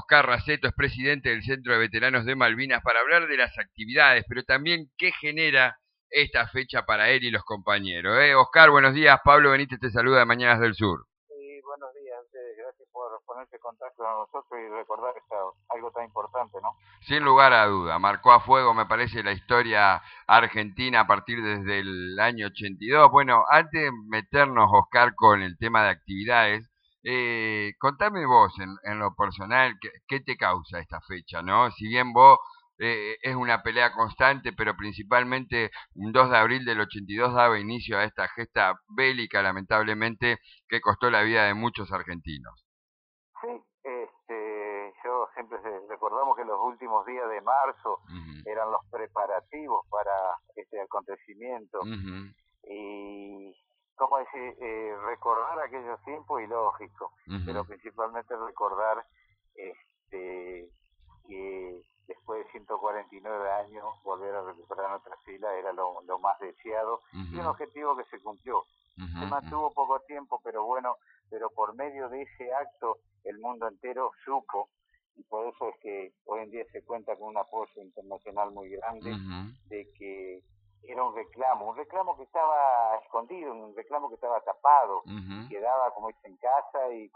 Oscar Raceto, es presidente del Centro de Veteranos de Malvinas, para hablar de las actividades, pero también qué genera esta fecha para él y los compañeros. Oscar, buenos días. Pablo Benítez te saluda de Mañanas del Sur. Sí, buenos días. Gracias por ponerse en contacto con nosotros y recordar algo tan importante, ¿no? Sin lugar a duda, marcó a fuego, me parece, la historia argentina a partir desde el año 82. Bueno, antes de meternos, Oscar, con el tema de actividades, contame vos, en lo personal, qué te causa esta fecha, ¿no? Si bien vos es una pelea constante, pero principalmente un 2 de abril del 82 daba inicio a esta gesta bélica, lamentablemente, que costó la vida de muchos argentinos. Sí, yo siempre recordamos que los últimos días de marzo Ujú, eran los preparativos para este acontecimiento ujú, y, ¿cómo decir? Recordar aquellos tiempos ilógicos, pero ujú, principalmente recordar este, que después de 149 años volver a recuperar nuestra fila era lo más deseado y ujú, un objetivo que se cumplió. ujú, Se ujú. mantuvo poco tiempo, pero bueno, pero por medio de ese acto el mundo entero supo, y por eso es que hoy en día se cuenta con un apoyo internacional muy grande, Ujú, de que era un reclamo que estaba escondido, un reclamo que estaba tapado y ujú, quedaba, como dice, en casa y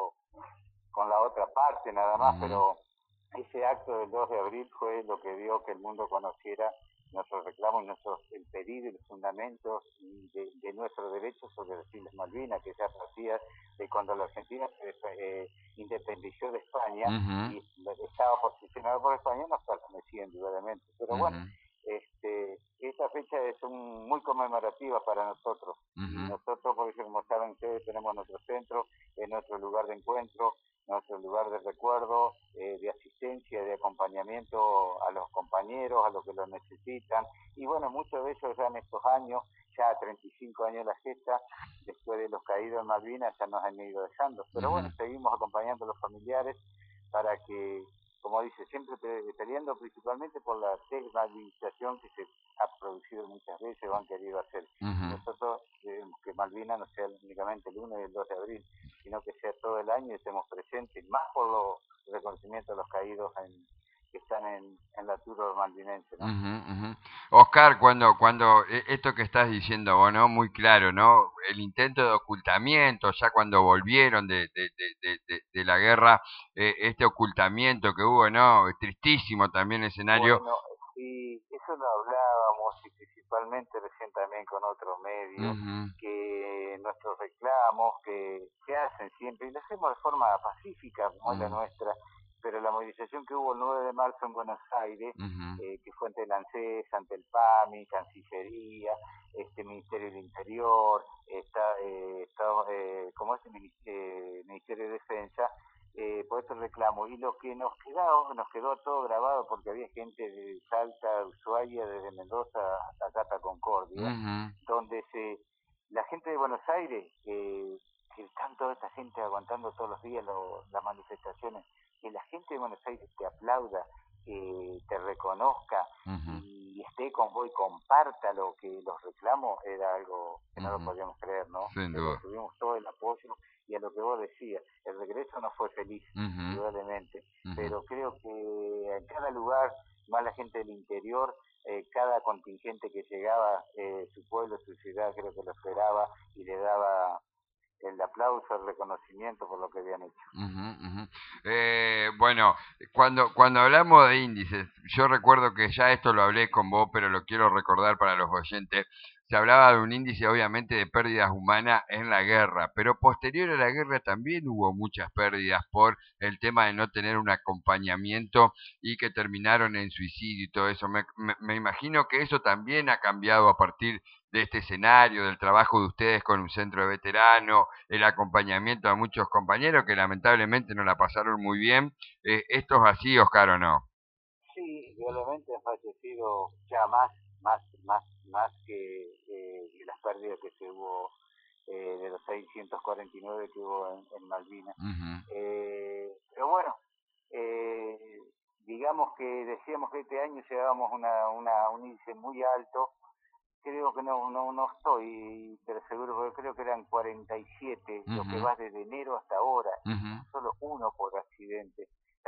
con la otra parte nada más, ujú, pero ese acto del 2 de abril fue lo que dio que el mundo conociera nuestros reclamos, el pedido y los fundamentos de nuestros derechos sobre las Islas Malvinas, que ya partía de cuando la Argentina se independizó de España ujú, y estaba posicionado por España, nos pertenecía indudablemente. Pero bueno, ujú, esta fecha es muy conmemorativa para nosotros. Y ujú, nosotros, por ejemplo, como saben ustedes, tenemos nuestro centro, es nuestro lugar de encuentro, nuestro lugar de recuerdo, de asistencia, de acompañamiento a los compañeros, a los que lo necesitan. Y bueno, muchos de ellos ya en estos años, ya 35 años la gesta, después de los caídos en Malvinas, ya nos han ido dejando. Pero ujú, bueno, seguimos acompañando a los familiares para que, como dice, siempre peleando principalmente por la desmalvinización que se ha producido muchas veces o han querido hacer. Y ujú. nosotros queremos que Malvinas no sea únicamente el 1 y el 2 de abril, sino que sea todo el año y estemos presentes, más por los reconocimientos de los caídos que están en la Tour malvinense, ¿no? Ujú, ujú. Oscar, cuando esto que estás diciendo, bueno, muy claro, ¿no? El intento de ocultamiento, ya cuando volvieron de la guerra, este ocultamiento que hubo, ¿no? Tristísimo también escenario. Bueno, sí, eso lo hablábamos y principalmente recién también con otros medios, Ujú, que nuestros reclamos que se hacen siempre, y lo hacemos de forma pacífica, como es la ujú, nuestra, pero la movilización que hubo el 9 de marzo en Buenos Aires, ujú, que fue ante el ANSES, ante el PAMI, Cancillería, Ministerio del Interior, como es el Ministerio de Defensa, por eso reclamo. Y lo que nos quedó todo grabado porque había gente de Salta, Ushuaia, desde Mendoza hasta Cata Concordia, ujú, donde la gente de Buenos Aires, que están toda esta gente aguantando todos los días las manifestaciones, que la gente de Buenos Aires te aplauda, que te reconozca ujú, y esté con vos y comparta lo que los reclamos, era algo que no lo ujú. podíamos creer, ¿no? Sin Pero duda. tuvimos todo el apoyo y a lo que vos decías, el regreso no fue feliz, Ujú, indudablemente, ujú. pero creo que en cada lugar, más la gente del interior, cada contingente que llegaba, su pueblo, su ciudad, creo que lo esperaba y le daba el aplauso, el reconocimiento por lo que habían hecho. Ujú, ujú. Bueno, cuando hablamos de índices, yo recuerdo que ya esto lo hablé con vos, pero lo quiero recordar para los oyentes. Se hablaba de un índice, obviamente, de pérdidas humanas en la guerra, pero posterior a la guerra también hubo muchas pérdidas por el tema de no tener un acompañamiento y que terminaron en suicidio y todo eso. Me imagino que eso también ha cambiado a partir de este escenario, del trabajo de ustedes con un centro de veteranos, el acompañamiento a muchos compañeros que lamentablemente no la pasaron muy bien. ¿Esto es así, Oscar, o no? Sí, indudablemente han fallecido ya más que las pérdidas que se hubo de los 649 que hubo en Malvinas. Ujú, Pero bueno, eh, digamos que decíamos que este año llevábamos un índice muy alto. Creo que no estoy pero seguro, porque creo que eran 47 lo que ujú, va desde enero hasta ahora, y ujú, solo uno por accidente. El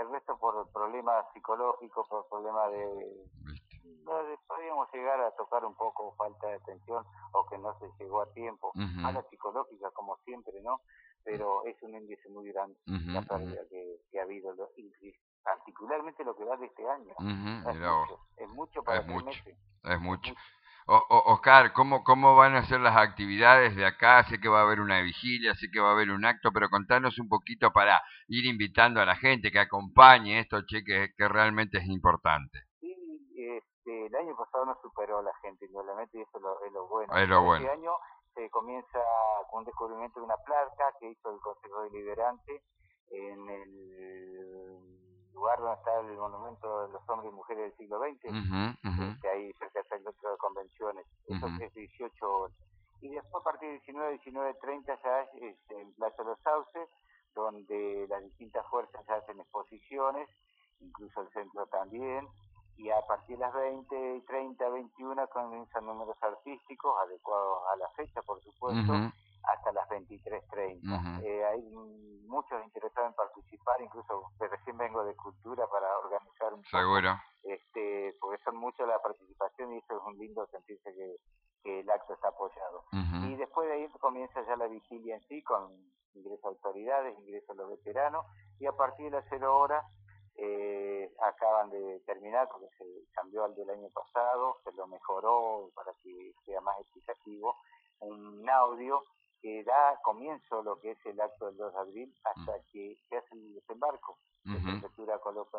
por problemas psicológicos, por problemas podríamos llegar a tocar un poco falta de atención o que no se llegó a tiempo, mala psicológica como siempre, ¿no? Pero es un índice muy grande la pérdida que ha habido, y particularmente lo que va de este año. Es mucho para 3 meses. Es mucho. Oscar, ¿cómo van a ser las actividades de acá? Sé que va a haber una vigilia, sé que va a haber un acto, pero contanos un poquito para ir invitando a la gente que acompañe esto, que realmente es importante. Sí, el año pasado nos superó la gente, indudablemente, y eso es lo bueno. Es lo bueno. Este año se comienza con un descubrimiento de una placa que hizo el Consejo Deliberante en el lugar donde está el monumento de los hombres y mujeres del siglo XX, ahí cerca del centro de convenciones. Eso es 18 horas. Y después a partir de 19:30 ya es en Plaza de los Sauces, donde las distintas fuerzas ya hacen exposiciones, incluso el centro también, y a partir de las 20:30, 21 comienzan números artísticos adecuados a la fecha, por supuesto, hasta las 23:30. Hay muchos interesados en participar, incluso recién vengo de Cultura para organizar un Seguro. poco, porque son mucho la participación y eso es un lindo sentirse que el acto está apoyado. Y después de ahí comienza ya la vigilia en sí, con ingreso a autoridades, ingreso a los veteranos, y a partir de las 0 horas acaban de terminar, porque se cambió al del año pasado, se lo mejoró para que sea más explicativo, un audio que da comienzo lo que es el acto del 2 de abril hasta que se hace el desembarco. La prefectura coloca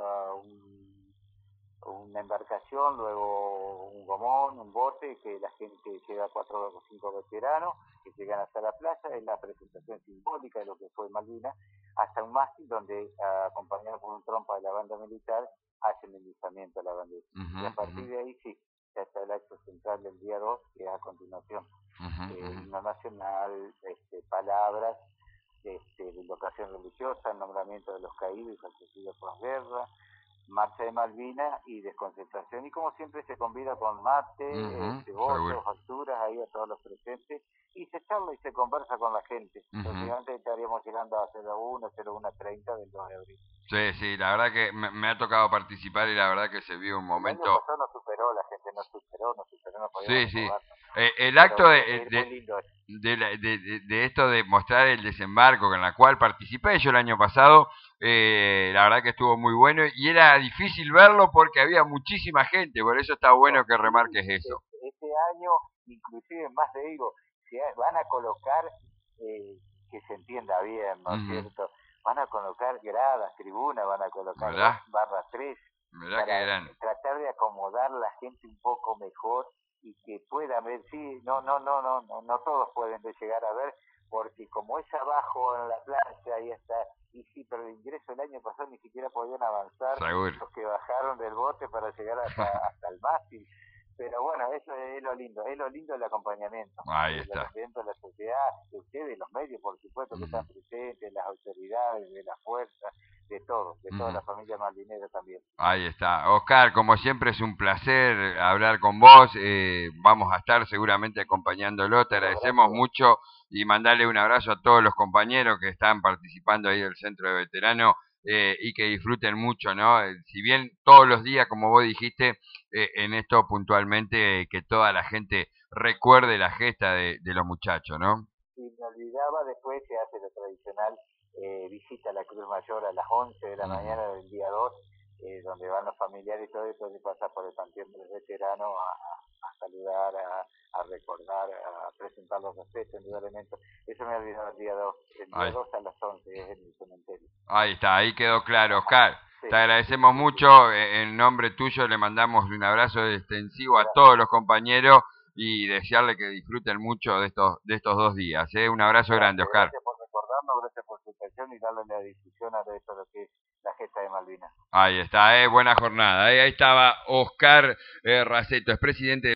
una embarcación, luego un gomón, un bote, que la gente lleva 4 o 5 veteranos que llegan hasta la playa, es la presentación simbólica de lo que fue Malvinas, hasta un mástil donde, acompañado por un trompa de la banda militar, hacen el izamiento a la bandera. Y a partir de ahí sí, ya está el acto central del día 2, que es a continuación. Himno nacional, palabras, de invocación religiosa, nombramiento de los caídos y fallecidos por guerra, marcha de Malvinas y desconcentración, y como siempre se convida con mate, votos, facturas ahí a todos los presentes, y se charla y se conversa con la gente. Posiblemente estaríamos llegando a 01, 01:30 del 2 de abril. Sí, la verdad que me ha tocado participar y la verdad que se vio un momento... El año pasado nos superó, la gente nos superó, no podíamos jugar. El acto de esto de mostrar el desembarco, en la cual participé yo el año pasado, la verdad que estuvo muy bueno y era difícil verlo porque había muchísima gente, por eso está bueno que remarques eso. Este año, inclusive más te digo, si van a colocar, que se entienda bien, ¿no es cierto? Van a colocar gradas, tribunas, van a colocar 2/3 para tratar de acomodar la gente un poco mejor y que pueda ver, no todos pueden llegar a ver, porque como es abajo en la playa, ahí está, y sí, pero el ingreso el año pasado ni siquiera podían avanzar los que bajaron del bote para llegar hasta el mástil. Pero bueno, eso es lo lindo el acompañamiento. Ahí está. El acompañamiento de la sociedad, de ustedes, los medios, por supuesto, que están presentes, las autoridades, de la fuerza, de todo, de toda la familia malvinera también. Ahí está. Oscar, como siempre es un placer hablar con vos, vamos a estar seguramente acompañándolo, te agradecemos mucho y mandarle un abrazo a todos los compañeros que están participando ahí del Centro de Veteranos. Y que disfruten mucho, ¿no? Si bien todos los días, como vos dijiste, en esto puntualmente, que toda la gente recuerde la gesta de los muchachos, ¿no? Si me olvidaba, después se hace lo tradicional, visita a la Cruz Mayor a las 11 de la mañana del día 2, donde van los familiares y todo eso, se pasa por el Panteón de los Veteranos a saludar, a recordar, a presentar los respetos, indudablemente. Eso me ha olvidado el día 2. El día 2 a las 11 es en el cementerio. Ahí está, ahí quedó claro, Oscar. Te agradecemos mucho. En nombre tuyo le mandamos un abrazo extensivo a todos los compañeros y desearle que disfruten mucho de estos 2 días. Un abrazo grande, Oscar. Gracias por recordarnos, gracias por su atención y darle la difusión a todo lo que es la gesta de Malvinas. Ahí está, buena jornada. Ahí estaba Oscar Raceto, es presidente de